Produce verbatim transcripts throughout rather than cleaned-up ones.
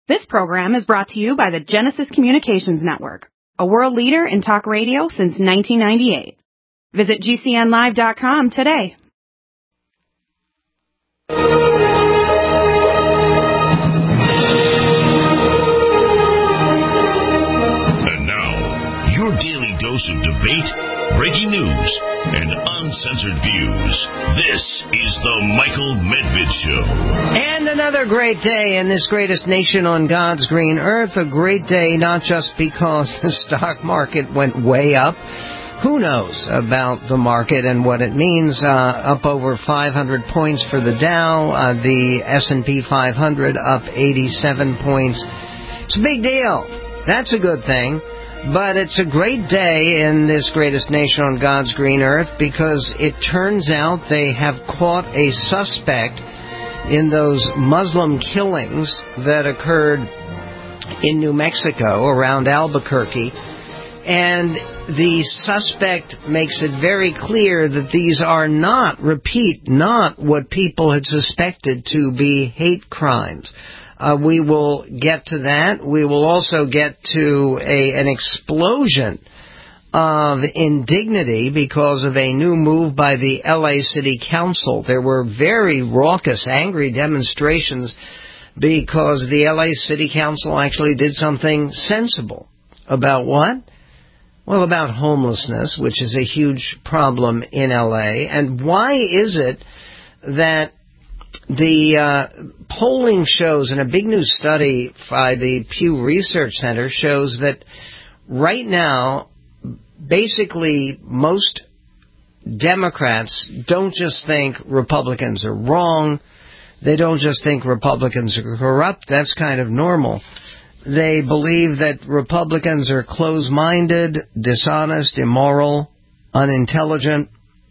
This program is brought to you by the Genesis Communications Network, a world leader in talk radio since nineteen ninety-eight. Visit G C N live dot com today. And now, your daily dose of debate, breaking news, and uncensored views. This is the Michael Medved Show. And another great day in this greatest nation on God's green earth. A great day not just because the stock market went way up. Who knows about the market and what it means? Uh, up over five hundred points for the Dow. Uh, the S and P five hundred up eighty-seven points. It's a big deal. That's a good thing. But it's a great day in this greatest nation on God's green earth because it turns out they have caught a suspect in those Muslim killings that occurred in New Mexico around Albuquerque. And the suspect makes it very clear that these are not, repeat, not what people had suspected to be hate crimes. Uh, we will get to that. We will also get to a, an explosion of indignity because of a new move by the L A City Council. There were very raucous, angry demonstrations because the L A City Council actually did something sensible. About what? Well, about homelessness, which is a huge problem in L A. And why is it that the uh, polling shows, and a big new study by the Pew Research Center shows that right now, basically most Democrats don't just think Republicans are wrong. They don't just think Republicans are corrupt. That's kind of normal. They believe that Republicans are close-minded, dishonest, immoral, unintelligent.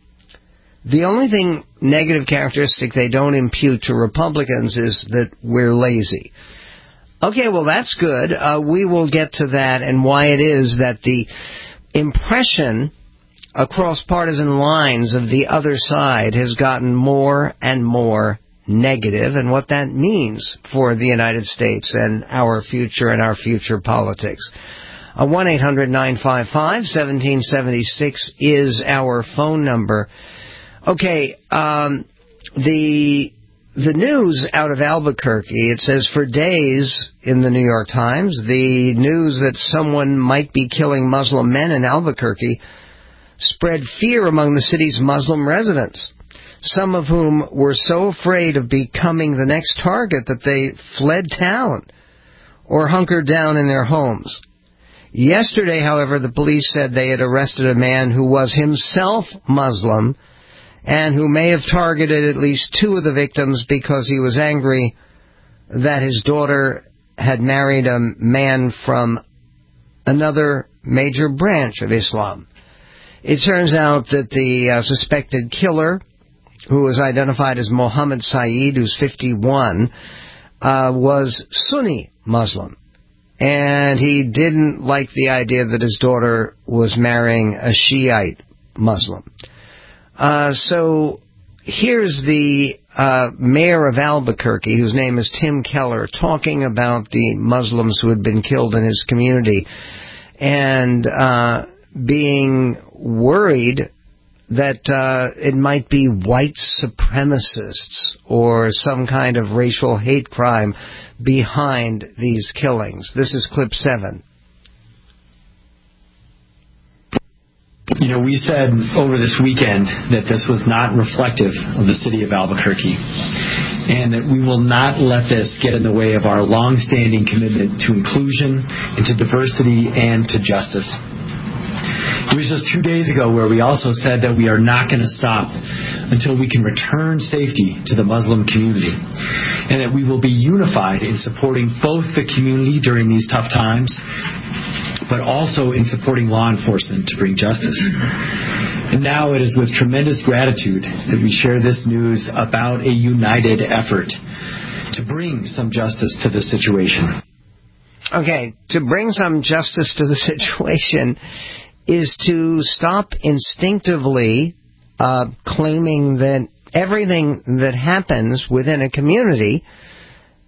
The only thing, negative characteristic they don't impute to Republicans is that we're lazy. Okay, well, that's good. Uh, we will get to that and why it is that the impression across partisan lines of the other side has gotten more and more negative and what that means for the United States and our future and our future politics. Uh, one eight hundred nine five five one seven seven six is our phone number. Okay, um, the the news out of Albuquerque, it says for days in the New York Times, the news that someone might be killing Muslim men in Albuquerque spread fear among the city's Muslim residents, some of whom were so afraid of becoming the next target that they fled town or hunkered down in their homes. Yesterday, however, the police said they had arrested a man who was himself Muslim and who may have targeted at least two of the victims because he was angry that his daughter had married a man from another major branch of Islam. It turns out that the uh, suspected killer, who was identified as Mohammed Saeed, who's fifty-one, uh, was Sunni Muslim. And he didn't like the idea that his daughter was marrying a Shiite Muslim. Uh, so here's the uh, mayor of Albuquerque, whose name is Tim Keller, talking about the Muslims who had been killed in his community and uh, being worried that uh, it might be white supremacists or some kind of racial hate crime behind these killings. This is clip seven. You know, we said over this weekend that this was not reflective of the city of Albuquerque and that we will not let this get in the way of our long-standing commitment to inclusion and to diversity and to justice. It was just two days ago where we also said that we are not going to stop until we can return safety to the Muslim community and that we will be unified in supporting both the community during these tough times but also in supporting law enforcement to bring justice. And now it is with tremendous gratitude that we share this news about a united effort to bring some justice to this situation. Okay, to bring some justice to the situation is to stop instinctively uh, claiming that everything that happens within a community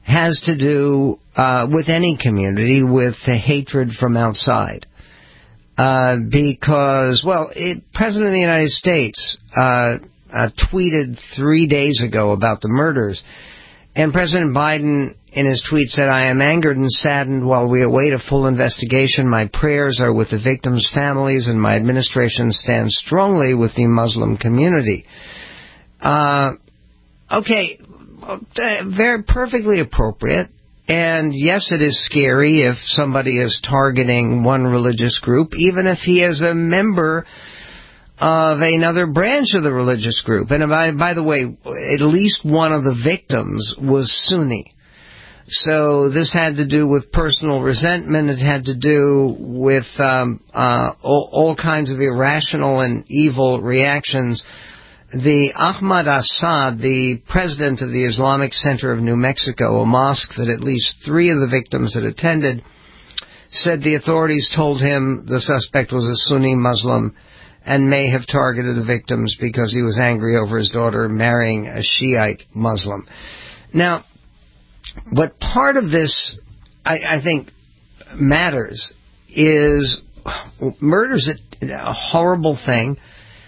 has to do uh, with any community, with the hatred from outside. Uh, because, well, it, President of the United States uh, uh, tweeted three days ago about the murders, and President Biden, in his tweet, said, "I am angered and saddened while we await a full investigation. My prayers are with the victims' families, and my administration stands strongly with the Muslim community." Uh, okay, very perfectly appropriate. And yes, it is scary if somebody is targeting one religious group, even if he is a member of another branch of the religious group. And by, by the way, at least one of the victims was Sunni. So this had to do with personal resentment. It had to do with um, uh, all, all kinds of irrational and evil reactions. The Ahmad Assad, the president of the Islamic Center of New Mexico, a mosque that at least three of the victims had attended, said the authorities told him the suspect was a Sunni Muslim and may have targeted the victims because he was angry over his daughter marrying a Shiite Muslim. Now, what part of this, I, I think, matters is murder's a, a horrible thing,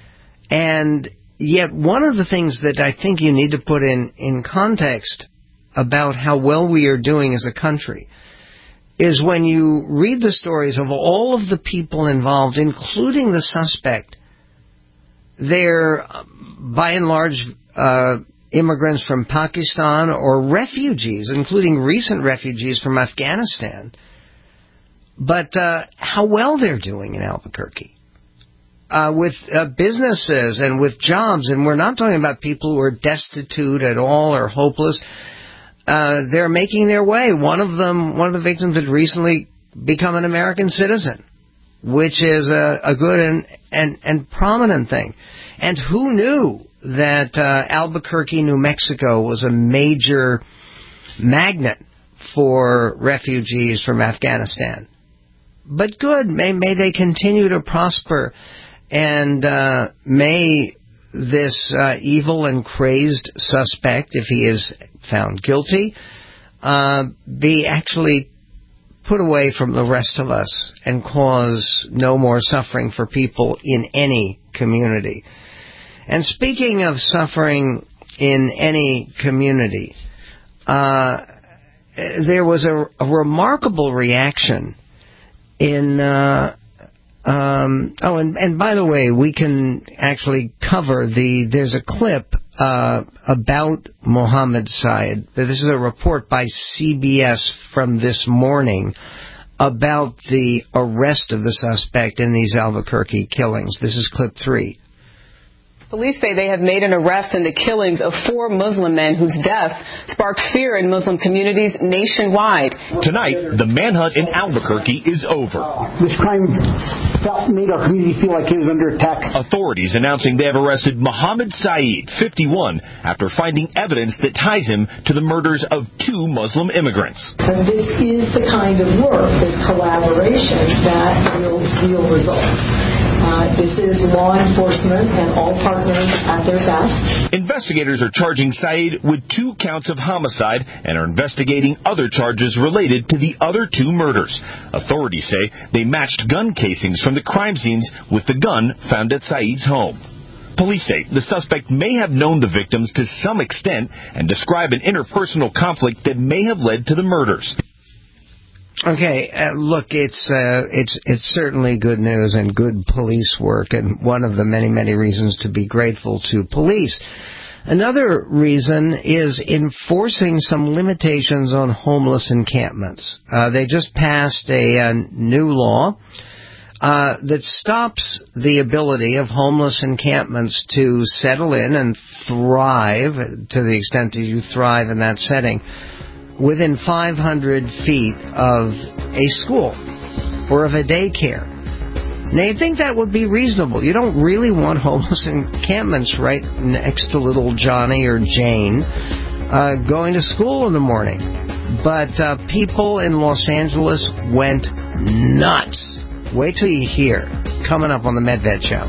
and yet one of the things that I think you need to put in, in context about how well we are doing as a country is when you read the stories of all of the people involved, including the suspect. They're, by and large, uh, immigrants from Pakistan or refugees, including recent refugees from Afghanistan. But uh, how well they're doing in Albuquerque. Uh, with uh, businesses and with jobs, and we're not talking about people who are destitute at all or hopeless. Uh, they're making their way. One of them, one of the victims had recently become an American citizen, which is a, a good and, and, and prominent thing. And who knew that uh, Albuquerque, New Mexico was a major magnet for refugees from Afghanistan? But good, may, may they continue to prosper, and uh, may this uh, evil and crazed suspect, if he is found guilty, uh, be actually put away from the rest of us and cause no more suffering for people in any community. And speaking of suffering in any community, uh, there was a, a remarkable reaction in... Uh, Um, oh, and, and by the way, we can actually cover the, there's a clip uh, about Mohammed Syed. This is a report by C B S from this morning about the arrest of the suspect in these Albuquerque killings. This is clip three. Police say they have made an arrest in the killings of four Muslim men whose death sparked fear in Muslim communities nationwide. Tonight, the manhunt in Albuquerque is over. This crime felt, made our community feel like it was under attack. Authorities announcing they have arrested Mohammed Syed, fifty-one, after finding evidence that ties him to the murders of two Muslim immigrants. And this is the kind of work, this collaboration, that yields real results. Uh, this is law enforcement and all partners at their best. Investigators are charging Syed with two counts of homicide and are investigating other charges related to the other two murders. Authorities say they matched gun casings from the crime scenes with the gun found at Syed's home. Police say the suspect may have known the victims to some extent and describe an interpersonal conflict that may have led to the murders. Okay, uh, look, it's uh, it's it's certainly good news and good police work, and one of the many, many reasons to be grateful to police. Another reason is enforcing some limitations on homeless encampments. Uh, they just passed a, a new law uh, that stops the ability of homeless encampments to settle in and thrive, to the extent that you thrive in that setting, within five hundred feet of a school or of a daycare. Now, you'd think that would be reasonable. You don't really want homeless encampments right next to little Johnny or Jane uh, going to school in the morning. But uh, people in Los Angeles went nuts. Wait till you hear. Coming up on the Medved Show.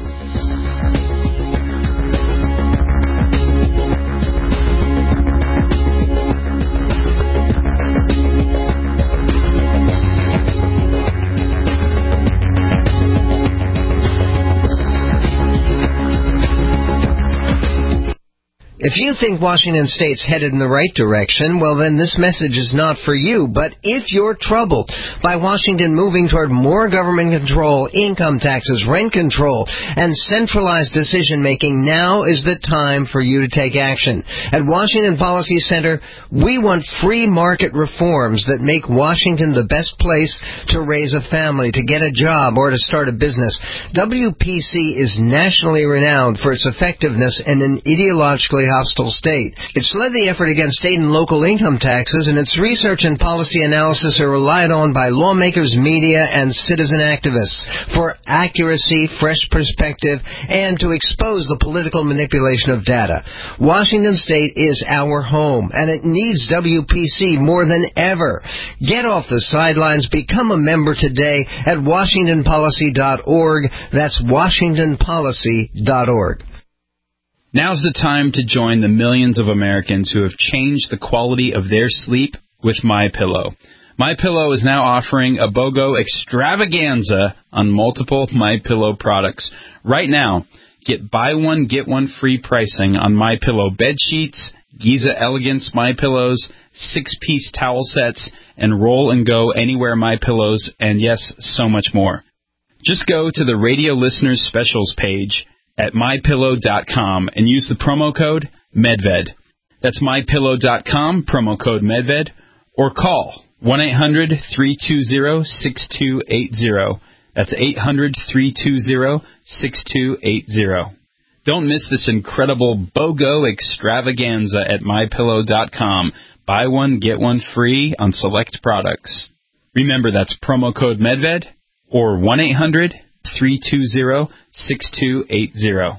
If you think Washington State's headed in the right direction, well, then this message is not for you. But if you're troubled by Washington moving toward more government control, income taxes, rent control, and centralized decision-making, now is the time for you to take action. At Washington Policy Center, we want free market reforms that make Washington the best place to raise a family, to get a job, or to start a business. W P C is nationally renowned for its effectiveness in an ideologically hostile state. It's led the effort against state and local income taxes, and its research and policy analysis are relied on by lawmakers, media, and citizen activists for accuracy, fresh perspective, and to expose the political manipulation of data. Washington State is our home, and it needs W P C more than ever. Get off the sidelines. Become a member today at washington policy dot org. That's washington policy dot org. Now's the time to join the millions of Americans who have changed the quality of their sleep with MyPillow. MyPillow is now offering a BOGO extravaganza on multiple MyPillow products. Right now, get buy one, get one free pricing on MyPillow bed sheets, Giza Elegance MyPillows, six-piece towel sets, and Roll and Go Anywhere MyPillows, and yes, so much more. Just go to the Radio Listeners Specials page at my pillow dot com and use the promo code MEDVED. That's my pillow dot com, promo code MEDVED, or call one eight hundred, three two zero, six two eight zero. That's eight hundred, three two zero, six two eight zero. Don't miss this incredible BOGO extravaganza at my pillow dot com. Buy one, get one free on select products. Remember, that's promo code MEDVED or one eight hundred, three two zero, six two eight zero.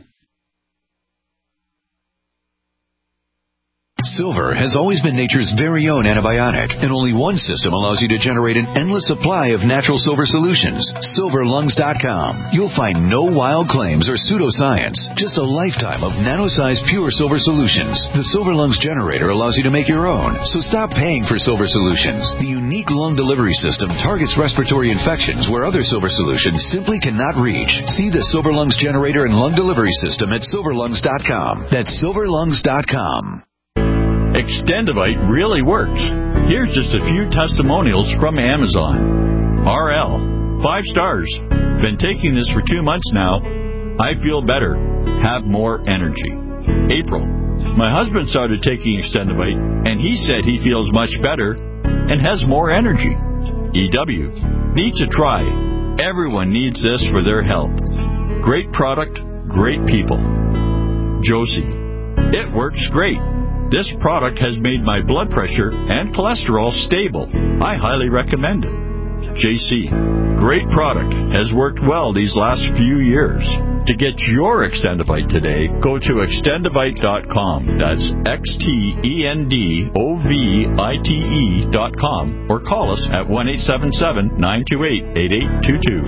Silver has always been nature's very own antibiotic, and only one system allows you to generate an endless supply of natural silver solutions. silver lungs dot com. You'll find no wild claims or pseudoscience, just a lifetime of nano-sized pure silver solutions. The Silver Lungs generator allows you to make your own, so stop paying for silver solutions. The unique lung delivery system targets respiratory infections where other silver solutions simply cannot reach. See the Silver Lungs generator and lung delivery system at silver lungs dot com. That's silver lungs dot com. Extendivite really works. Here's just a few testimonials from Amazon. R L, five stars. Been taking this for two months now. I feel better. Have more energy. April, my husband started taking Extendivite, and he said he feels much better and has more energy. E W, need to try. Everyone needs this for their health. Great product, great people. Josie, it works great. This product has made my blood pressure and cholesterol stable. I highly recommend it. J C, great product. Has worked well these last few years. To get your Extendivite today, go to extendivite dot com. That's X T E N D O V I T E dot com. Or call us at one eight seven seven, nine two eight, eight eight two two.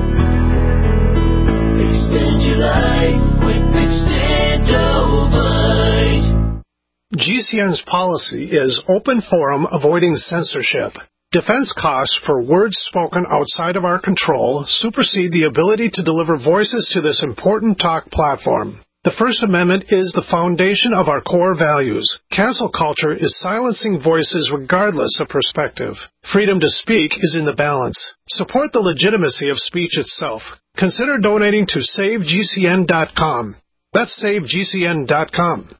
Extend your life with Extendivite. G C N's policy is open forum, avoiding censorship. Defense costs for words spoken outside of our control supersede the ability to deliver voices to this important talk platform. The First Amendment is the foundation of our core values. Cancel culture is silencing voices regardless of perspective. Freedom to speak is in the balance. Support the legitimacy of speech itself. Consider donating to save G C N dot com. That's save G C N dot com.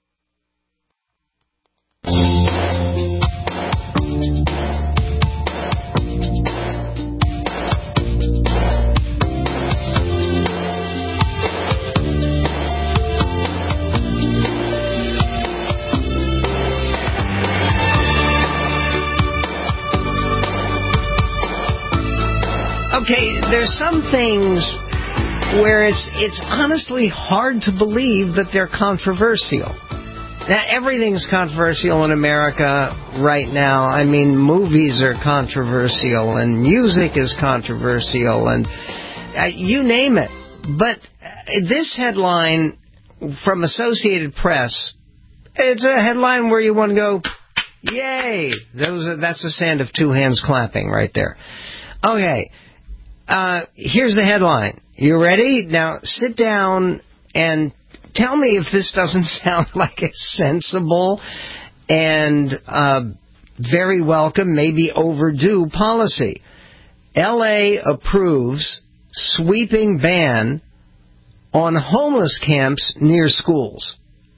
Okay, there's some things where it's it's honestly hard to believe that they're controversial. Now, everything's controversial in America right now. I mean, movies are controversial, and music is controversial, and uh, you name it. But uh, this headline from Associated Press, it's a headline where you want to go, yay! Those are, that's the sound of two hands clapping right there. Okay, uh, here's the headline. You ready? Now, sit down and tell me if this doesn't sound like a sensible and uh, very welcome, maybe overdue policy. L A approves sweeping ban on homeless camps near schools.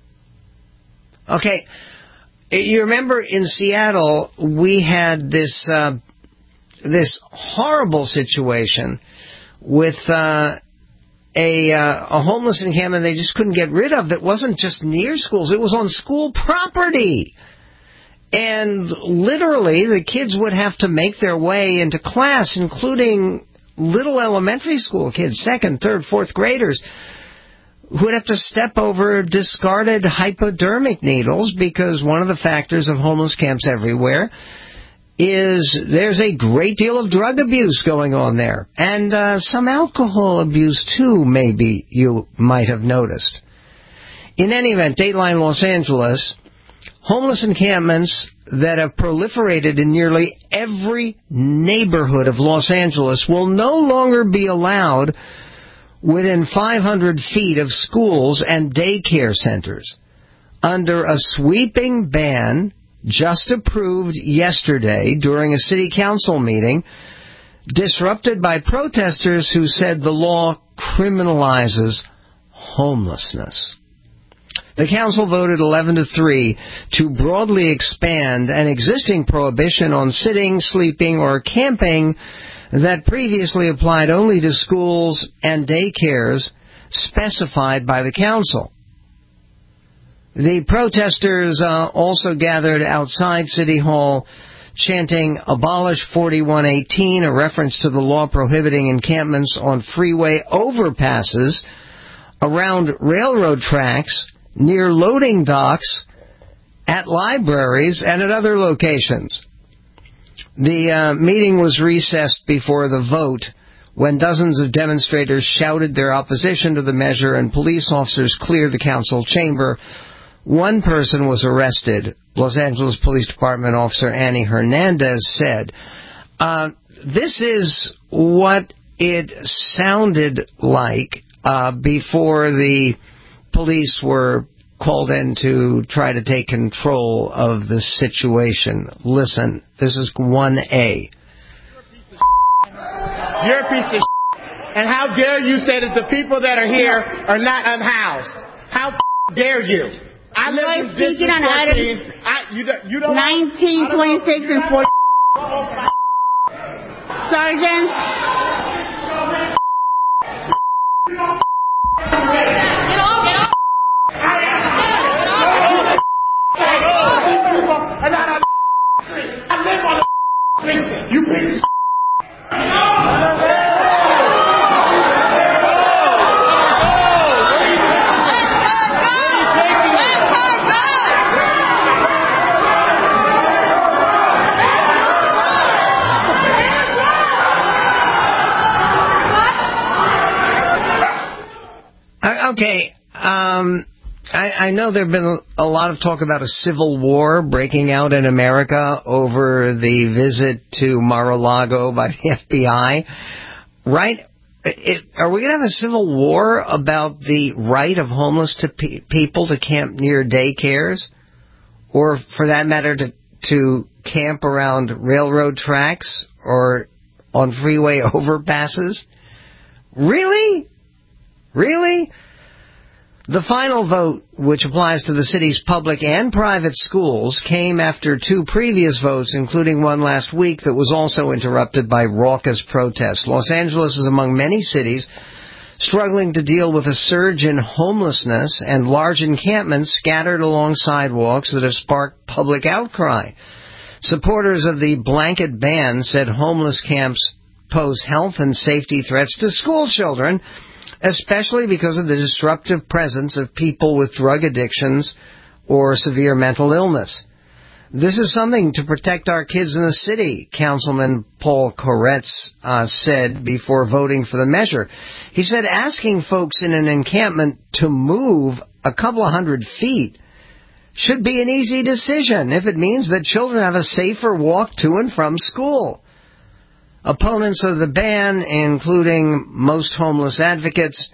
Okay, you remember in Seattle we had this uh, this horrible situation with uh, a uh, a homeless encampment they just couldn't get rid of. That wasn't just near schools; it was on school property. And literally, the kids would have to make their way into class, including little elementary school kids, second, third, fourth graders, who would have to step over discarded hypodermic needles, because one of the factors of homeless camps everywhere is there's a great deal of drug abuse going on there. And uh, some alcohol abuse, too, maybe you might have noticed. In any event, Dateline Los Angeles, homeless encampments that have proliferated in nearly every neighborhood of Los Angeles will no longer be allowed within five hundred feet of schools and daycare centers, under a sweeping ban just approved yesterday during a city council meeting, disrupted by protesters who said the law criminalizes homelessness. The council voted eleven to three to broadly expand an existing prohibition on sitting, sleeping, or camping that previously applied only to schools and daycares specified by the council. The protesters uh, also gathered outside City Hall chanting "Abolish forty-one eighteen," a reference to the law prohibiting encampments on freeway overpasses, around railroad tracks, near loading docks, at libraries, and at other locations. The uh, meeting was recessed before the vote, when dozens of demonstrators shouted their opposition to the measure and police officers cleared the council chamber. One person was arrested. Los Angeles Police Department officer Annie Hernandez said, uh, this is what it sounded like uh, before the police were called in to try to take control of the situation. Listen, this is one A. You're a piece of shit. And how dare you say that the people that are here are not unhoused? How dare you? I you live are in speaking District on items I, you don't, you don't nineteen, twenty-six, and forty. Sergeant. Get off, get off. These people are not on the street. I live on the street. You piece of Okay, um, I, I know there have been a lot of talk about a civil war breaking out in America over the visit to Mar-a-Lago by the F B I, right? It, are we going to have a civil war about the right of homeless to pe- people to camp near daycares, or for that matter to, to camp around railroad tracks or on freeway overpasses? Really? Really? The final vote, which applies to the city's public and private schools, came after two previous votes, including one last week that was also interrupted by raucous protests. Los Angeles is among many cities struggling to deal with a surge in homelessness and large encampments scattered along sidewalks that have sparked public outcry. Supporters of the blanket ban said homeless camps pose health and safety threats to school children, especially because of the disruptive presence of people with drug addictions or severe mental illness. This is something to protect our kids in the city, Councilman Paul Koretz uh, said before voting for the measure. He said asking folks in an encampment to move a couple of hundred feet should be an easy decision if it means that children have a safer walk to and from school. Opponents of the ban, including most homeless advocates,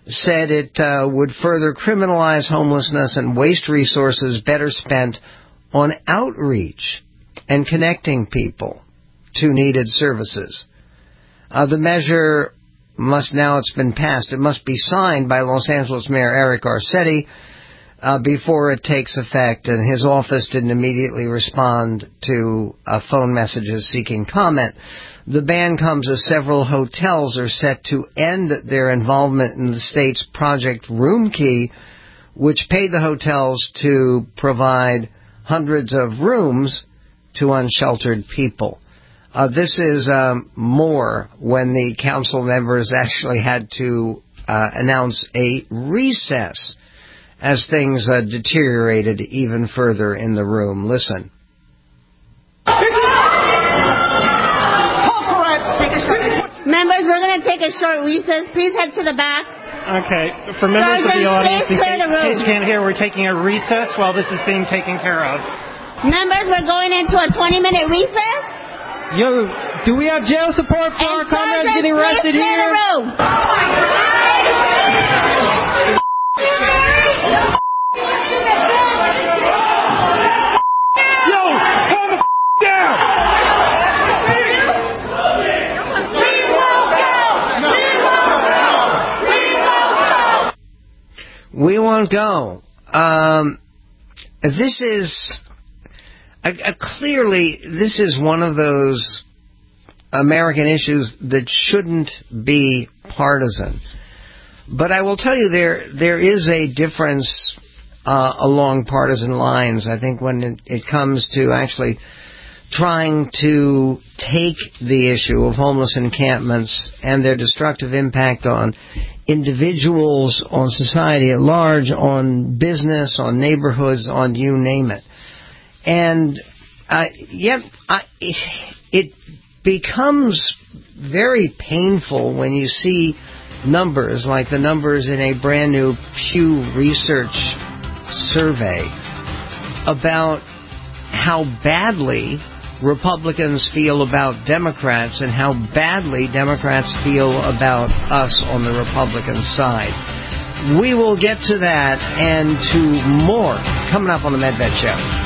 said it uh, would further criminalize homelessness and waste resources better spent on outreach and connecting people to needed services. Uh, the measure must, now it's been passed, it must be signed by Los Angeles Mayor Eric Garcetti uh, before it takes effect, and his office didn't immediately respond to uh, phone messages seeking comment. The ban comes as several hotels are set to end their involvement in the state's Project Room Key, which paid the hotels to provide hundreds of rooms to unsheltered people. Uh, this is um, more when the council members actually had to uh, announce a recess as things uh, deteriorated even further in the room. Listen. Members, we're going to take a short recess. Please head to the back. Okay. For members of the audience, in case, the room. in case you can't hear, we're taking a recess while this is being taken care of. Members, we're going into a twenty-minute recess. Yo, do we have jail support for and our comrades getting arrested please here? The room. Yo, calm the f*** down! We won't go. Um, this is uh, uh, clearly this is one of those American issues that shouldn't be partisan. But I will tell you, there there is a difference uh, along partisan lines. I think when it, it comes to actually trying to take the issue of homeless encampments and their destructive impact on individuals, on society at large, on business, on neighborhoods, on you name it. And uh, yet I, it becomes very painful when you see numbers like the numbers in a brand new Pew Research survey about how badly Republicans feel about Democrats and how badly Democrats feel about us on the Republican side. We will get to that and to more coming up on the Medved Show.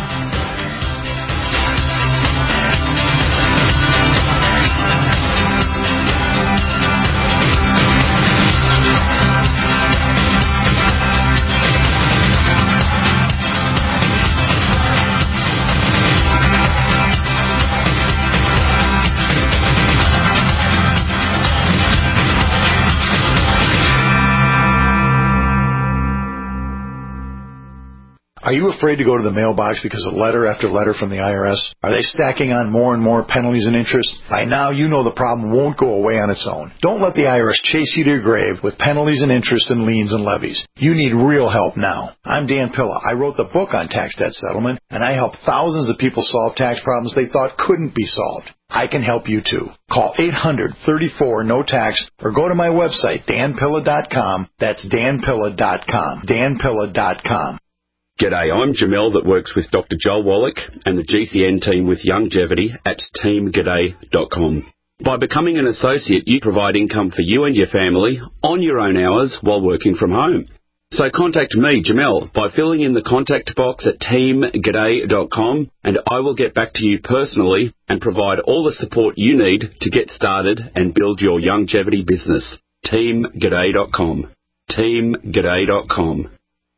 Are you afraid to go to the mailbox because of letter after letter from the I R S? Are they stacking on more and more penalties and interest? By now, you know the problem won't go away on its own. Don't let the I R S chase you to your grave with penalties and interest and liens and levies. You need real help now. I'm Dan Pilla. I wrote the book on tax debt settlement, and I help thousands of people solve tax problems they thought couldn't be solved. I can help you too. Call eight hundred, thirty-four, no tax or go to my website, dan pilla dot com. That's dan pilla dot com. dan pilla dot com. G'day, I'm Jamel that works with Doctor Joel Wallach and the G C N team with Longevity at team g'day dot com. By becoming an associate, you provide income for you and your family on your own hours while working from home. So contact me, Jamel, by filling in the contact box at team g'day dot com, and I will get back to you personally and provide all the support you need to get started and build your longevity business. team g'day dot com. team g'day dot com.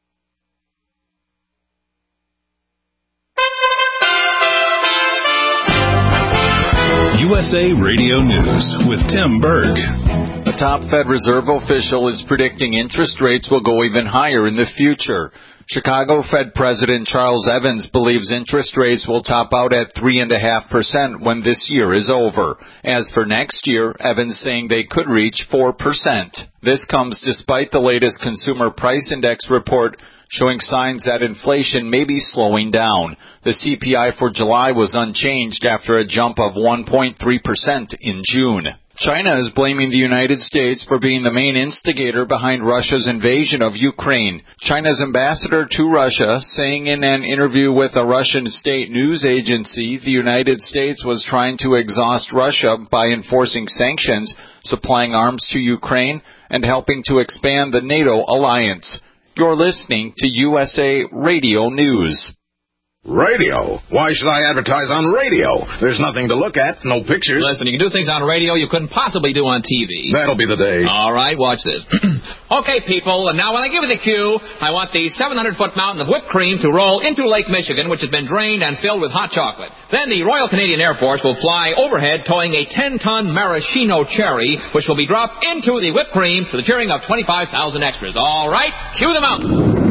U S A Radio News with Tim Berg. A top Fed Reserve official is predicting interest rates will go even higher in the future. Chicago Fed President Charles Evans believes interest rates will top out at three point five percent when this year is over. As for next year, Evans saying they could reach four percent. This comes despite the latest Consumer Price Index report showing signs that inflation may be slowing down. The C P I for July was unchanged after a jump of one point three percent in June. China is blaming the United States for being the main instigator behind Russia's invasion of Ukraine. China's ambassador to Russia saying in an interview with a Russian state news agency the United States was trying to exhaust Russia by enforcing sanctions, supplying arms to Ukraine, and helping to expand the NATO alliance. You're listening to U S A Radio News. Radio? Why should I advertise on radio? There's nothing to look at, no pictures. Listen, you can do things on radio you couldn't possibly do on T V. That'll be the day. All right, watch this. Okay, people, and now when I give you the cue, I want the seven hundred foot mountain of whipped cream to roll into Lake Michigan, which has been drained and filled with hot chocolate. Then the Royal Canadian Air Force will fly overhead towing a ten ton maraschino cherry, which will be dropped into the whipped cream to the cheering of twenty-five thousand extras. All right, cue the mountain.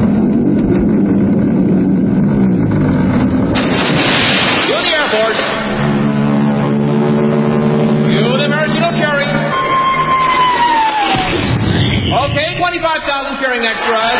twenty-five thousand cheering extras.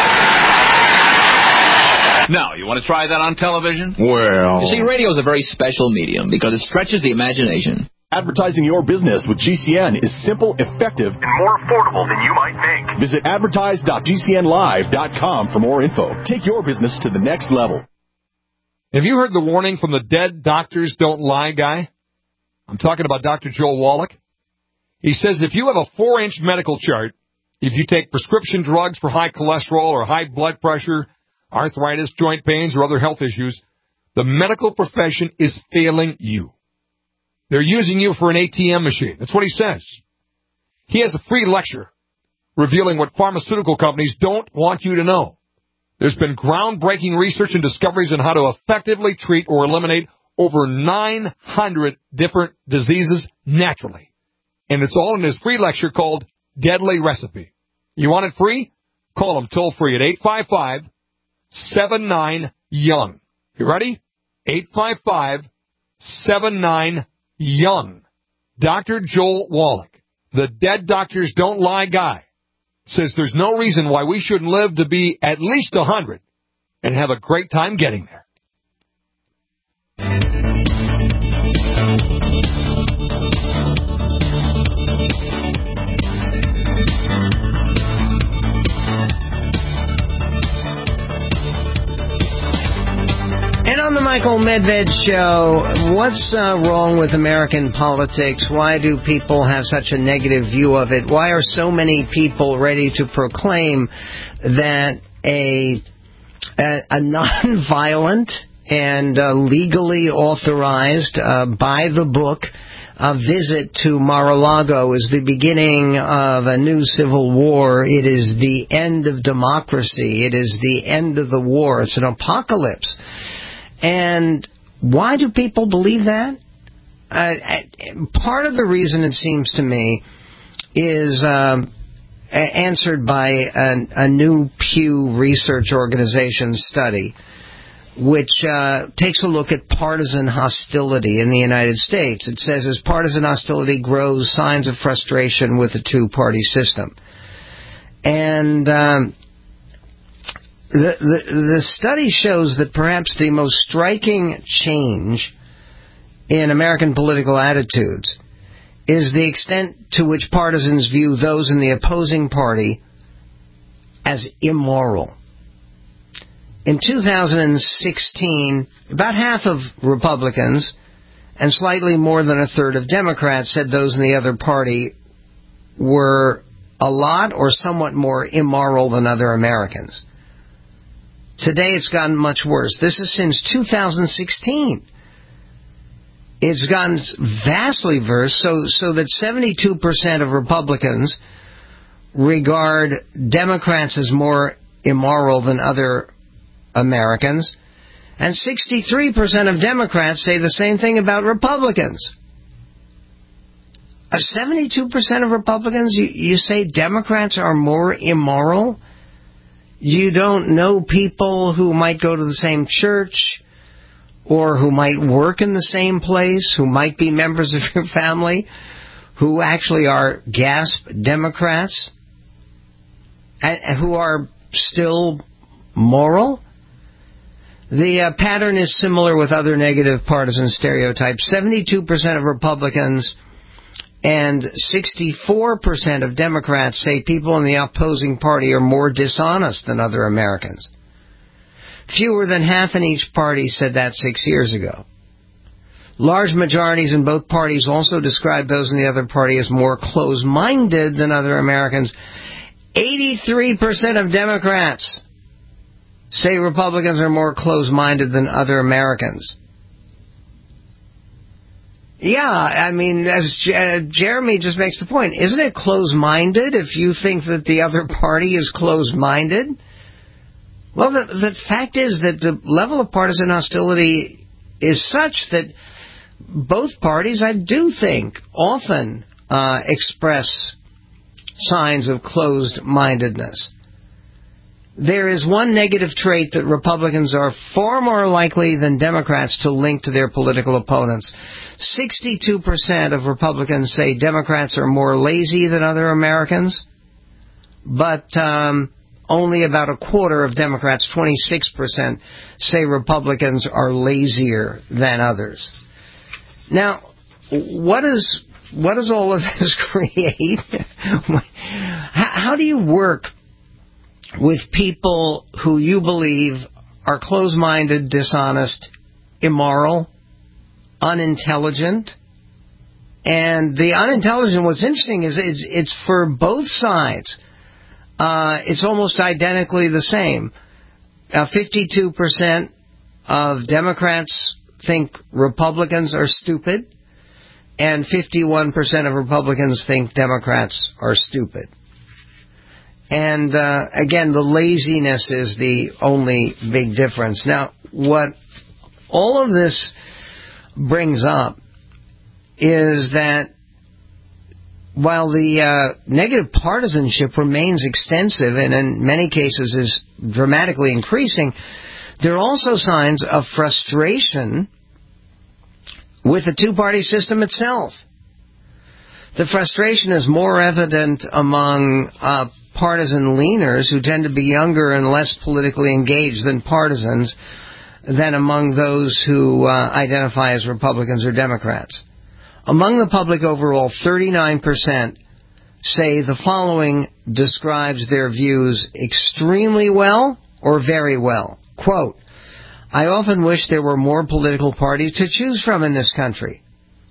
Now, you want to try that on television? Well... You see, radio is a very special medium because it stretches the imagination. Advertising your business with G C N is simple, effective, and more affordable than you might think. Visit advertise dot g c n live dot com for more info. Take your business to the next level. Have you heard the warning from the Dead Doctors Don't Lie guy? I'm talking about Doctor Joel Wallach. He says if you have a four-inch medical chart, if you take prescription drugs for high cholesterol or high blood pressure, arthritis, joint pains, or other health issues, the medical profession is failing you. They're using you for an A T M machine. That's what he says. He has a free lecture revealing what pharmaceutical companies don't want you to know. There's been groundbreaking research and discoveries on how to effectively treat or eliminate over nine hundred different diseases naturally. And it's all in his free lecture called Deadly Recipe. You want it free? Call him toll free at eight five five, seven nine, young. You ready? eight five five, seven nine, young. Doctor Joel Wallach, the Dead Doctors Don't Lie guy, says there's no reason why we shouldn't live to be at least one hundred and have a great time getting there. And on the Michael Medved Show, what's uh, wrong with American politics? Why do people have such a negative view of it? Why are so many people ready to proclaim that a, a, a non-violent and uh, legally authorized, uh, by the book, a visit to Mar-a-Lago is the beginning of a new civil war? It is the end of democracy. It is the end of the war. It's an apocalypse. And why do people believe that? Uh, part of the reason, it seems to me, is um, answered by a, a new Pew Research Organization study, which uh, takes a look at partisan hostility in the United States. It says as partisan hostility grows, signs of frustration with the two-party system. And... Um, The, the, the study shows that perhaps the most striking change in American political attitudes is the extent to which partisans view those in the opposing party as immoral. In two thousand sixteen, about half of Republicans and slightly more than a third of Democrats said those in the other party were a lot or somewhat more immoral than other Americans. Today it's gotten much worse. This is since two thousand sixteen. It's gotten vastly worse, so, so that seventy-two percent of Republicans regard Democrats as more immoral than other Americans, and sixty-three percent of Democrats say the same thing about Republicans. Uh, seventy-two percent of Republicans, you, you say Democrats are more immoral? You don't know people who might go to the same church or who might work in the same place, who might be members of your family, who actually are, gasp, Democrats, and who are still moral? The uh, pattern is similar with other negative partisan stereotypes. seventy-two percent of Republicans And sixty-four percent of Democrats say people in the opposing party are more dishonest than other Americans. Fewer than half in each party said that six years ago. Large majorities in both parties also describe those in the other party as more close-minded than other Americans. eighty-three percent of Democrats say Republicans are more close-minded than other Americans. Yeah, I mean, as J- Jeremy just makes the point, isn't it close-minded if you think that the other party is close-minded? Well, the, the fact is that the level of partisan hostility is such that both parties, I do think, often uh, express signs of closed-mindedness. There is one negative trait that Republicans are far more likely than Democrats to link to their political opponents. sixty-two percent of Republicans say Democrats are more lazy than other Americans, but um, only about a quarter of Democrats, twenty-six percent, say Republicans are lazier than others. Now, what is what does all of this create? how, how do you work with people who you believe are close-minded, dishonest, immoral, unintelligent? And the unintelligent, what's interesting is it's, it's for both sides. Uh, it's almost identically the same. Uh, fifty-two percent of Democrats think Republicans are stupid, and fifty-one percent of Republicans think Democrats are stupid. And, uh, again, the laziness is the only big difference. Now, what all of this brings up is that while the uh, negative partisanship remains extensive and in many cases is dramatically increasing, there are also signs of frustration with the two-party system itself. The frustration is more evident among uh, partisan leaners who tend to be younger and less politically engaged than partisans than among those who uh, identify as Republicans or Democrats. Among the public overall, thirty-nine percent say the following describes their views extremely well or very well. Quote, I often wish there were more political parties to choose from in this country.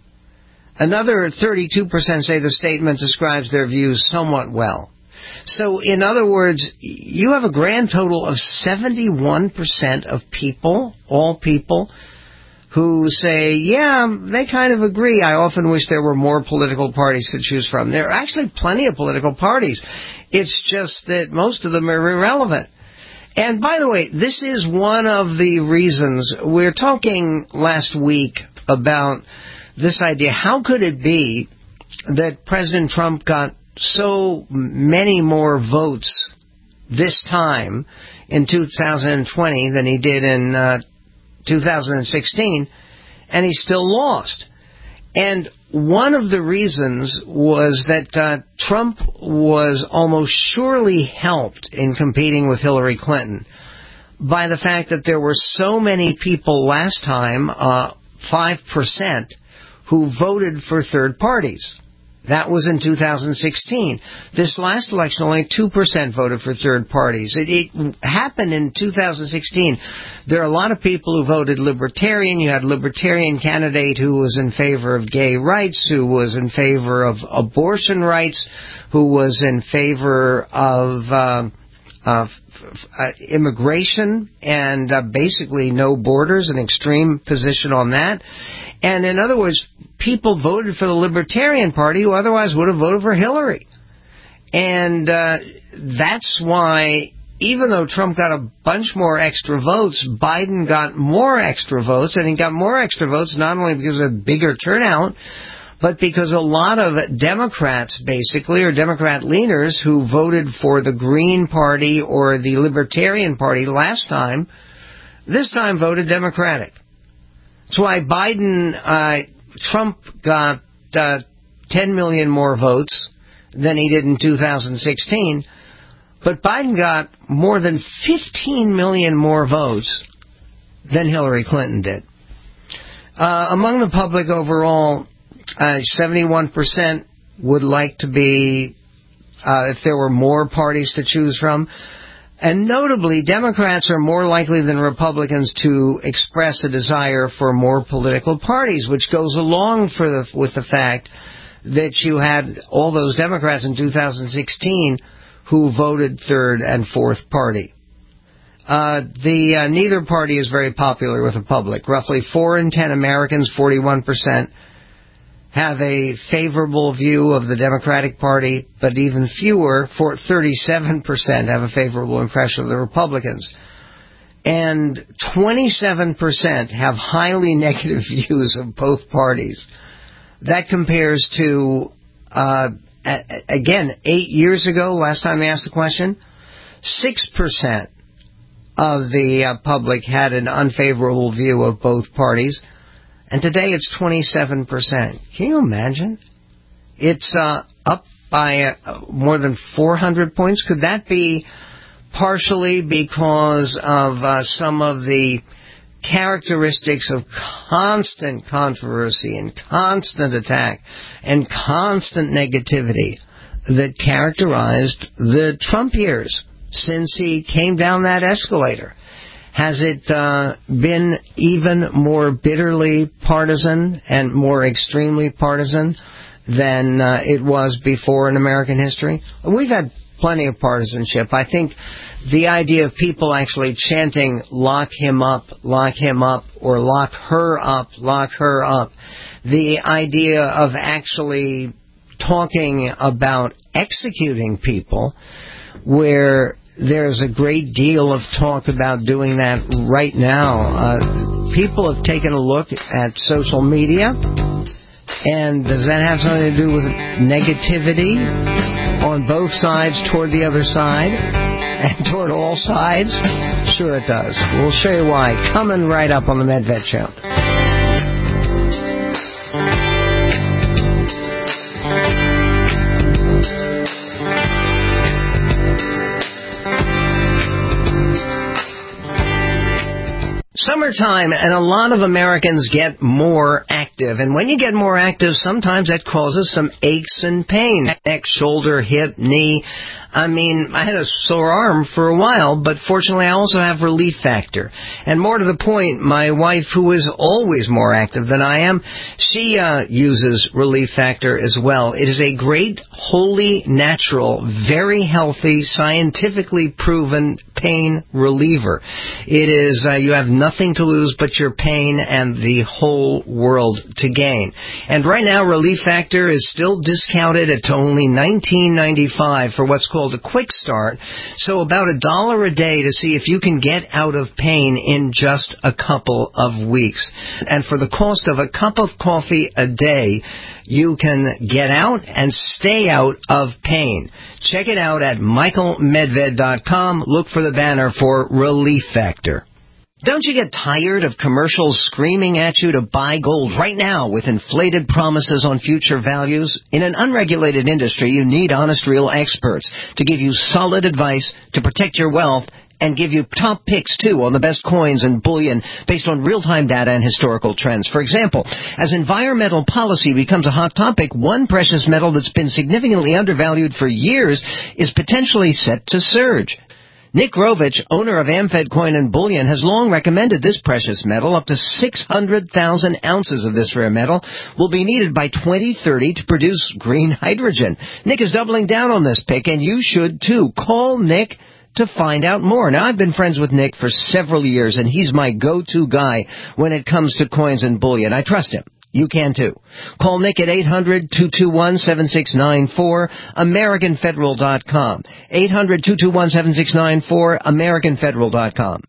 Another thirty-two percent say the statement describes their views somewhat well. So, in other words, you have a grand total of seventy-one percent of people, all people, who say, yeah, they kind of agree. I often wish there were more political parties to choose from. There are actually plenty of political parties. It's just that most of them are irrelevant. And by the way, this is one of the reasons we're talking last week about this idea. How could it be that President Trump got so many more votes this time in two thousand twenty than he did in uh, two thousand sixteen, and he still lost? And one of the reasons was that uh, Trump was almost surely helped in competing with Hillary Clinton by the fact that there were so many people last time, uh, five percent, who voted for third parties. That was in two thousand sixteen. This last election, only two percent voted for third parties. It, it happened in two thousand sixteen. There are a lot of people who voted Libertarian. You had a Libertarian candidate who was in favor of gay rights, who was in favor of abortion rights, who was in favor of uh, uh, uh, immigration and uh, basically no borders, an extreme position on that. And in other words, people voted for the Libertarian Party who otherwise would have voted for Hillary. And uh, that's why, even though Trump got a bunch more extra votes, Biden got more extra votes. And he got more extra votes not only because of a bigger turnout, but because a lot of Democrats, basically, or Democrat leaners who voted for the Green Party or the Libertarian Party last time, this time voted Democratic. That's why Biden, uh, Trump got uh, ten million more votes than he did in two thousand sixteen, but Biden got more than fifteen million more votes than Hillary Clinton did. Uh, among the public overall, Uh, seventy-one percent would like to be, uh, if there were more parties to choose from. And notably, Democrats are more likely than Republicans to express a desire for more political parties, which goes along for the, with the fact that you had all those Democrats in two thousand sixteen who voted third and fourth party. Uh, the uh, neither party is very popular with the public. Roughly four in ten Americans, forty-one percent, have a favorable view of the Democratic Party, but even fewer, for thirty-seven percent, have a favorable impression of the Republicans. And twenty-seven percent have highly negative views of both parties. That compares to, uh, again, eight years ago, last time I asked the question, six percent of the uh, public had an unfavorable view of both parties. And today it's twenty-seven percent. Can you imagine? It's uh, up by uh, more than four hundred points. Could that be partially because of uh, some of the characteristics of constant controversy and constant attack and constant negativity that characterized the Trump years since he came down that escalator? Has it uh, been even more bitterly partisan and more extremely partisan than uh, it was before in American history? We've had plenty of partisanship. I think the idea of people actually chanting, lock him up, lock him up, or lock her up, lock her up, the idea of actually talking about executing people, where there's a great deal of talk about doing that right now. Uh, people have taken a look at social media, and does that have something to do with negativity on both sides toward the other side and toward all sides? Sure it does. We'll show you why. Coming right up on the Medved Show. Summertime, and a lot of Americans get more active. And when you get more active, sometimes that causes some aches and pain. Neck, shoulder, hip, knee. I mean, I had a sore arm for a while, but fortunately I also have Relief Factor. And more to the point, my wife, who is always more active than I am, she uh, uses Relief Factor as well. It is a great, wholly natural, very healthy, scientifically proven pain reliever. It is, uh, you have nothing to lose but your pain and the whole world to gain. And right now, Relief Factor is still discounted at only nineteen ninety-five for what's called a quick start. So about a dollar a day to see if you can get out of pain in just a couple of weeks. And for the cost of a cup of coffee a day, you can get out and stay out of pain. Check it out at michael medved dot com. Look for the banner for Relief Factor. Don't you get tired of commercials screaming at you to buy gold right now with inflated promises on future values? In an unregulated industry, you need honest, real experts to give you solid advice to protect your wealth and give you top picks, too, on the best coins and bullion based on real-time data and historical trends. For example, as environmental policy becomes a hot topic, one precious metal that's been significantly undervalued for years is potentially set to surge. Nick Rovich, owner of AmFed Coin and Bullion, has long recommended this precious metal. Up to six hundred thousand ounces of this rare metal will be needed by twenty thirty to produce green hydrogen. Nick is doubling down on this pick, and you should too. Call Nick to find out more. Now, I've been friends with Nick for several years, and he's my go-to guy when it comes to coins and bullion. I trust him. You can, too. Call Nick at eight hundred, two two one, seven six nine four, American Federal dot com. eight hundred, two two one, seven six nine four, American Federal dot com.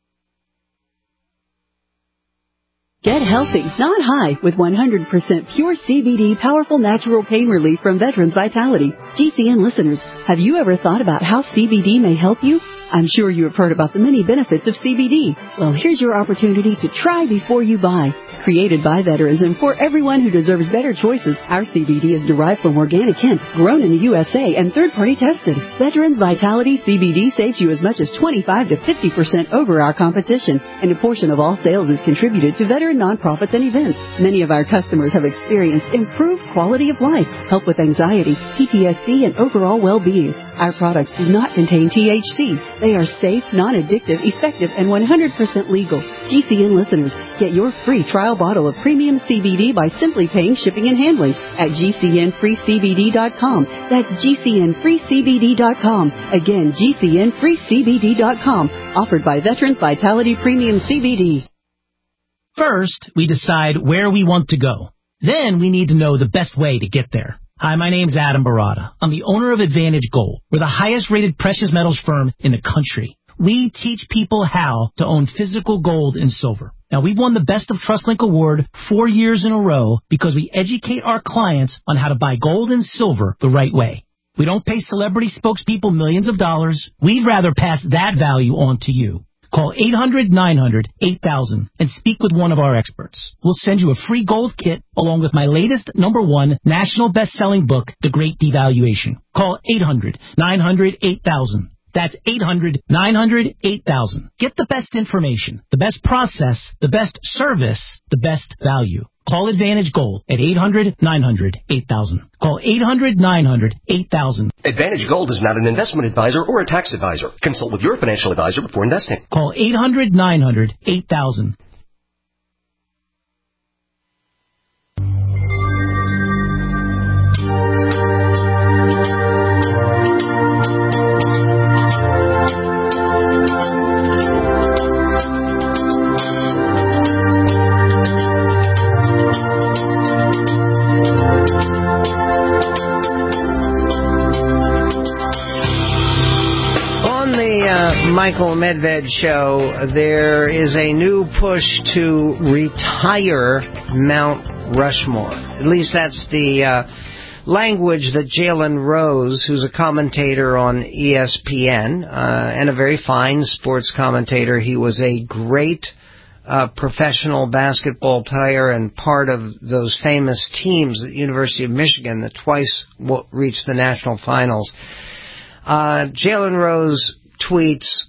Get healthy, not high, with one hundred percent pure C B D powerful natural pain relief from Veterans Vitality. G C N listeners, have you ever thought about how C B D may help you? I'm sure you have heard about the many benefits of C B D. Well, here's your opportunity to try before you buy. created by veterans and for everyone who deserves better choices. Our C B D is derived from organic hemp, grown in the U S A and third-party tested. Veterans Vitality C B D saves you as much as twenty-five to fifty percent over our competition, and a portion of all sales is contributed to veteran nonprofits and events. Many of our customers have experienced improved quality of life, help with anxiety, P T S D, and overall well-being. Our products do not contain T H C. They are safe, non-addictive, effective, and one hundred percent legal. G C N listeners, get your free trial bottle of premium C B D by simply paying shipping and handling at G C N free C B D dot com. That's G C N free C B D dot com. Again, G C N free C B D dot com. Offered by Veterans Vitality Premium C B D. First, we decide where we want to go. Then we need to know the best way to get there. Hi, my name's Adam Barada. I'm the owner of Advantage Gold. We're the highest-rated precious metals firm in the country. We teach people how to own physical gold and silver. Now, we've won the Best of TrustLink Award four years in a row because we educate our clients on how to buy gold and silver the right way. We don't pay celebrity spokespeople millions of dollars. We'd rather pass that value on to you. Call eight hundred nine hundred eight thousand and speak with one of our experts. We'll send you a free gold kit along with my latest number one national best-selling book, The Great Devaluation. Call eight hundred nine hundred eight thousand. That's eight hundred nine hundred eight thousand. Get the best information, the best process, the best service, the best value. Call Advantage Gold at eight hundred nine hundred eight thousand. Call eight hundred nine hundred eight thousand. Advantage Gold is not an investment advisor or a tax advisor. Consult with your financial advisor before investing. Call eight hundred nine hundred eight thousand. Michael Medved show, there is a new push to retire Mount Rushmore. At least that's the uh, language that Jalen Rose, who's a commentator on E S P N, uh, and a very fine sports commentator. He was a great uh, professional basketball player and part of those famous teams at the University of Michigan that twice reached the national finals. Uh, Jalen Rose tweets,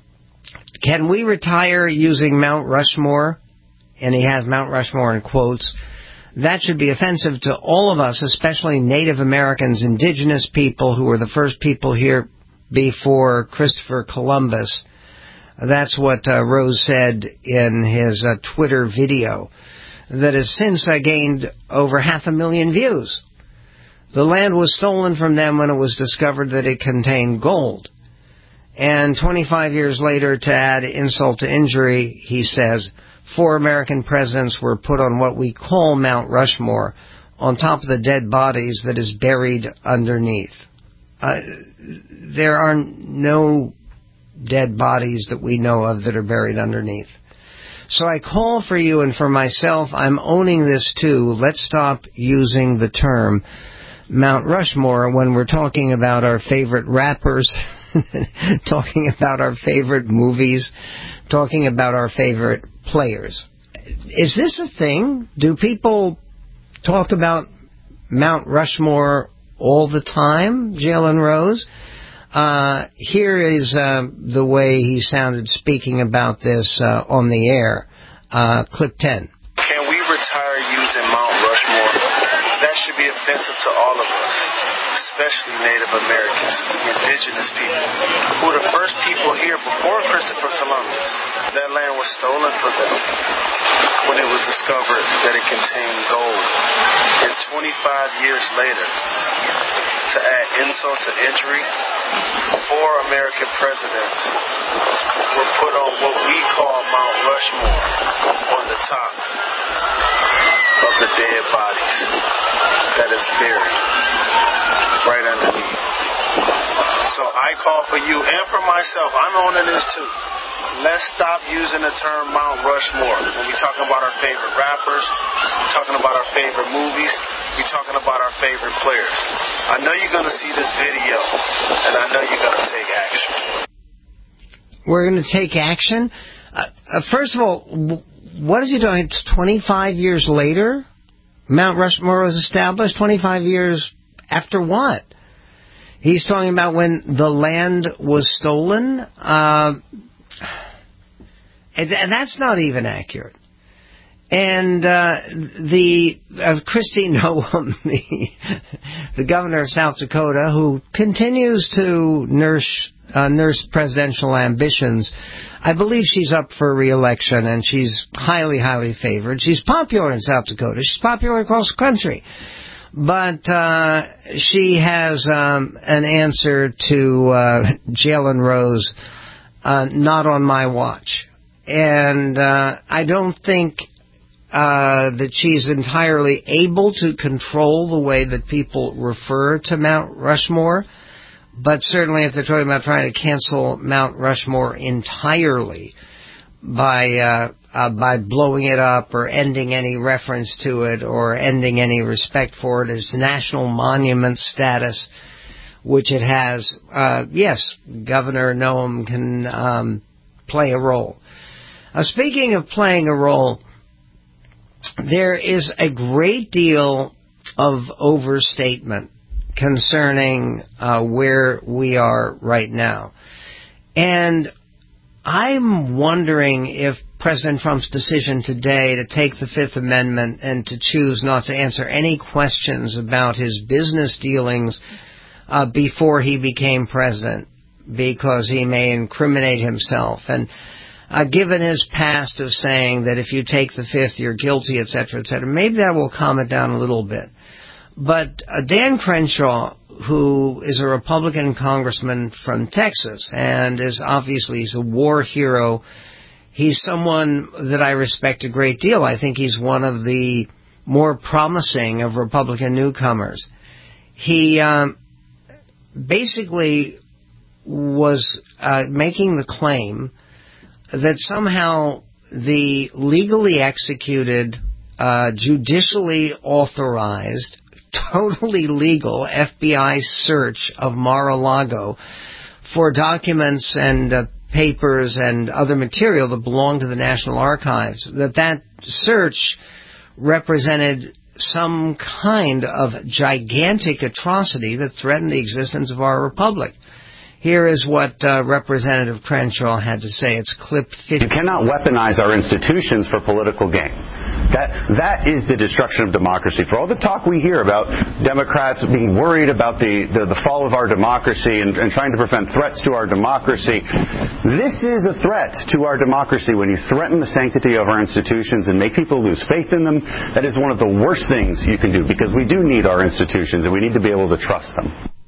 "Can we retire using Mount Rushmore?" And he has Mount Rushmore in quotes. "That should be offensive to all of us, especially Native Americans, indigenous people who were the first people here before Christopher Columbus." That's what uh, Rose said in his uh, Twitter video that has since uh, gained over half a million views. The land was stolen from them when it was discovered that it contained gold. And twenty-five years later, to add insult to injury, he says, four American presidents were put on what we call Mount Rushmore, on top of the dead bodies that is buried underneath. Uh, there are no dead bodies that we know of that are buried underneath. So I call for you and for myself, I'm owning this too. Let's stop using the term Mount Rushmore when we're talking about our favorite rappers, talking about our favorite movies, talking about our favorite players. Is this a thing? Do people talk about Mount Rushmore all the time, Jalen Rose? Uh, here is uh, the way he sounded speaking about this uh, on the air. Uh, clip ten. Can we retire using Mount Rushmore? That should be offensive to all of us, especially Native Americans, the indigenous people, who were the first people here before Christopher Columbus. That land was stolen from them when it was discovered that it contained gold. And twenty-five years later, to add insult to injury, four American presidents were put on what we call Mount Rushmore, on the top of the dead bodies that is buried right underneath. So I call for you and for myself, I'm owning this too. Let's stop using the term Mount Rushmore when we're talking about our favorite rappers, we're talking about our favorite movies, we're talking about our favorite players. I know you're going to see this video, and I know you're going to take action. We're going to take action? Uh, uh, first of all, what is he doing? twenty-five years later, Mount Rushmore was established. twenty-five years after what? He's talking about when the land was stolen. Uh, and, and that's not even accurate. And uh, the uh, Kristi Noem, the, the governor of South Dakota, who continues to nurse uh, nurse presidential ambitions, I believe she's up for re-election, and she's highly, highly favored. She's popular in South Dakota. She's popular across the country. But uh, she has um, an answer to uh, Jalen Rose, uh, not on my watch. And uh, I don't think uh, that she's entirely able to control the way that people refer to Mount Rushmore. But certainly if they're talking about trying to cancel Mount Rushmore entirely by uh, uh, by blowing it up or ending any reference to it or ending any respect for it as national monument status, which it has, uh, yes, Governor Noem can um, play a role. Uh, speaking of playing a role, there is a great deal of overstatement concerning uh, where we are right now. And I'm wondering if President Trump's decision today to take the Fifth Amendment and to choose not to answer any questions about his business dealings uh, before he became president, because he may incriminate himself. And uh, given his past of saying that if you take the Fifth, you're guilty, et cetera, et cetera, maybe that will calm it down a little bit. But uh, Dan Crenshaw, who is a Republican congressman from Texas and is obviously he's a war hero, he's someone that I respect a great deal. I think he's one of the more promising of Republican newcomers. He um, basically was uh, making the claim that somehow the legally executed, uh, judicially authorized, totally legal F B I search of Mar-a-Lago for documents and uh, papers and other material that belong to the National Archives, that that search represented some kind of gigantic atrocity that threatened the existence of our republic. Here is what uh, Representative Crenshaw had to say. It's clip fifty. You cannot weaponize our institutions for political gain. That that is the destruction of democracy. For all the talk we hear about Democrats being worried about the, the, the fall of our democracy and, and trying to prevent threats to our democracy, this is a threat to our democracy. When you threaten the sanctity of our institutions and make people lose faith in them, that is one of the worst things you can do, because we do need our institutions and we need to be able to trust them.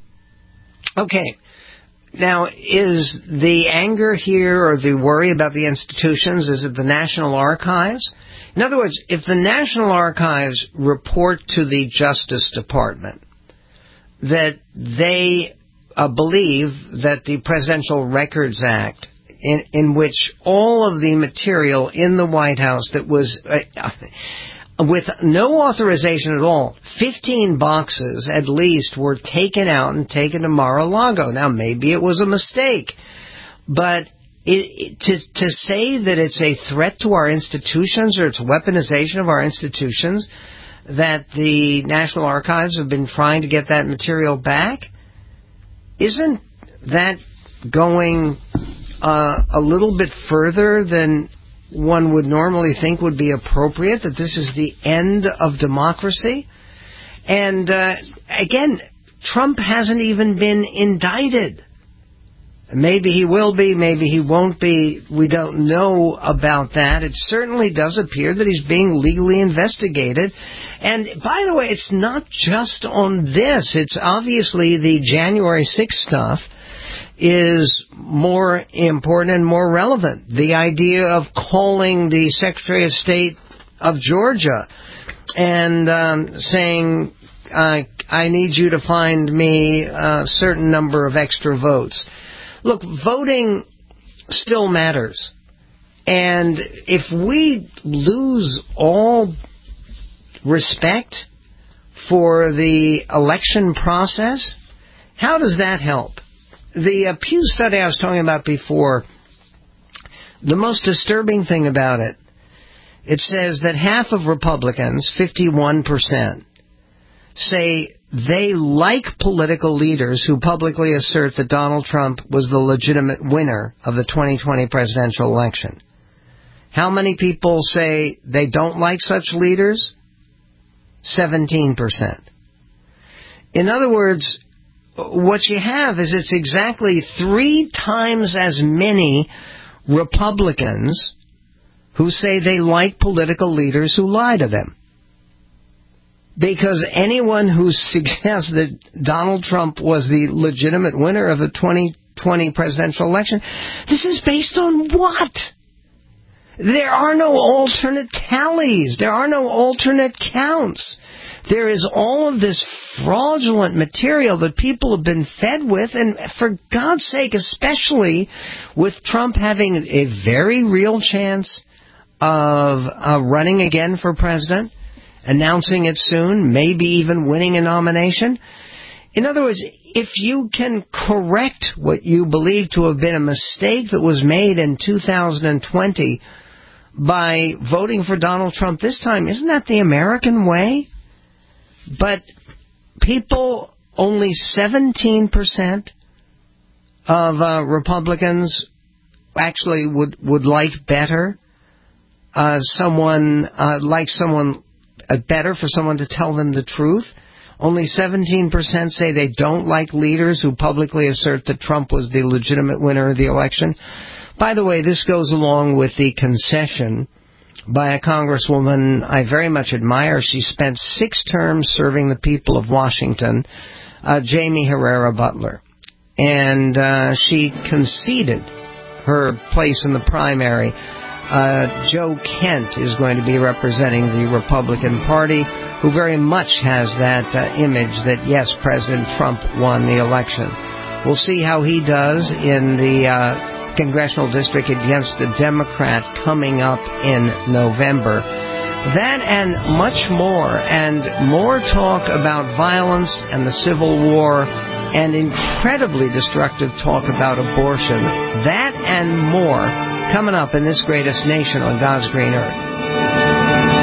Okay. Now, is the anger here or the worry about the institutions, is it the National Archives? In other words, if the National Archives report to the Justice Department that they uh, believe that the Presidential Records Act, in, in which all of the material in the White House that was uh, with no authorization at all, fifteen boxes at least were taken out and taken to Mar-a-Lago. Now, maybe it was a mistake, but it, it, to, to say that it's a threat to our institutions or it's weaponization of our institutions, that the National Archives have been trying to get that material back, isn't that going uh, a little bit further than one would normally think would be appropriate, that this is the end of democracy? And uh, again, Trump hasn't even been indicted. Maybe he will be, maybe he won't be. We don't know about that. It certainly does appear that he's being legally investigated. And by the way, it's not just on this. It's obviously the January sixth stuff is more important and more relevant. The idea of calling the Secretary of State of Georgia and um, saying, uh, I need you to find me a certain number of extra votes. Look, voting still matters. And if we lose all respect for the election process, how does that help? The uh, Pew study I was talking about before, the most disturbing thing about it it says that half of Republicans, fifty-one percent, say they like political leaders who publicly assert that Donald Trump was the legitimate winner of the twenty twenty presidential election. How many people say they don't like such leaders? seventeen percent. In other words, what you have is it's exactly three times as many Republicans who say they like political leaders who lie to them. Because anyone who suggests that Donald Trump was the legitimate winner of the twenty twenty presidential election, this is based on what? There are no alternate tallies. There are no alternate counts. There is all of this fraudulent material that people have been fed with, and for God's sake, especially with Trump having a very real chance of uh, running again for president, announcing it soon, maybe even winning a nomination. In other words, if you can correct what you believe to have been a mistake that was made in two thousand twenty by voting for Donald Trump this time, isn't that the American way? But people, only seventeen percent of uh, Republicans actually would, would like better uh, someone, uh, like someone uh, better for someone to tell them the truth. Only seventeen percent say they don't like leaders who publicly assert that Trump was the legitimate winner of the election. By the way, this goes along with the concession by a congresswoman I very much admire. She spent six terms serving the people of Washington, uh, Jamie Herrera Butler. And uh, she conceded her place in the primary. Uh, Joe Kent is going to be representing the Republican Party, who very much has that uh, image that, yes, President Trump won the election. We'll see how he does in the uh, congressional district against the Democrat coming up in November. That and much more, and more talk about violence and the Civil War, and incredibly destructive talk about abortion. That and more coming up in this greatest nation on God's green earth.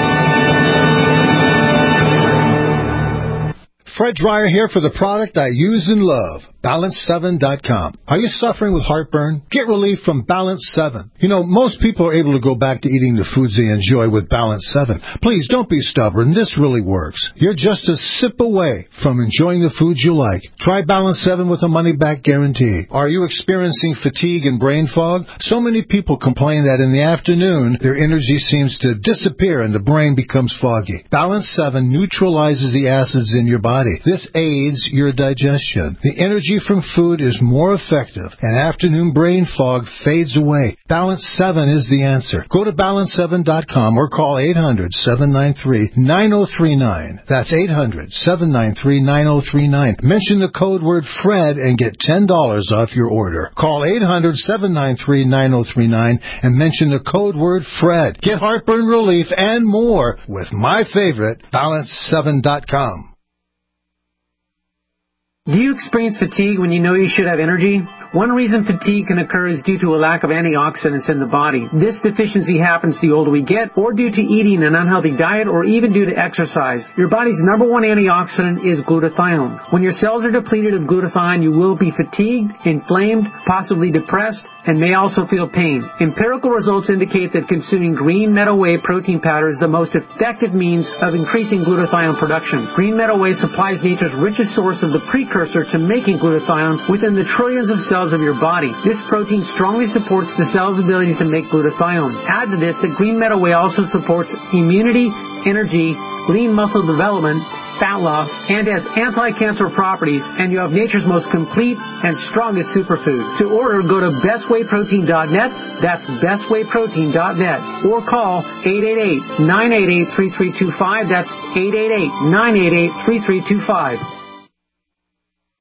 Fred Dreyer here for the product I use and love, Balance seven dot com. Are you suffering with heartburn? Get relief from Balance seven. You know, most people are able to go back to eating the foods they enjoy with Balance seven. Please, don't be stubborn. This really works. You're just a sip away from enjoying the foods you like. Try Balance seven with a money-back guarantee. Are you experiencing fatigue and brain fog? So many people complain that in the afternoon, their energy seems to disappear and the brain becomes foggy. Balance seven neutralizes the acids in your body. This aids your digestion. The energy from food is more effective, and afternoon brain fog fades away. Balance seven is the answer. Go to balance seven dot com or call eight hundred, seven nine three, nine zero three nine. That's eight hundred, seven nine three, nine zero three nine. Mention the code word FRED and get ten dollars off your order. Call eight hundred, seven nine three, nine zero three nine and mention the code word FRED. Get heartburn relief and more with my favorite, balance seven dot com. Do you experience fatigue when you know you should have energy? One reason fatigue can occur is due to a lack of antioxidants in the body. This deficiency happens the older we get, or due to eating an unhealthy diet, or even due to exercise. Your body's number one antioxidant is glutathione. When your cells are depleted of glutathione, you will be fatigued, inflamed, possibly depressed, and may also feel pain. Empirical results indicate that consuming green meadow whey protein powder is the most effective means of increasing glutathione production. Green meadow whey supplies nature's richest source of the precursor to making glutathione within the trillions of cells of your body. This protein strongly supports the cell's ability to make glutathione. Add to this that green meadow whey also supports immunity, energy, lean muscle development, fat loss, and has anti-cancer properties, and you have nature's most complete and strongest superfood. To order, go to best whey protein dot net, that's best whey protein dot net, or call eight eight eight, nine eight eight, three three two five, that's eight eight eight, nine eight eight, three three two five.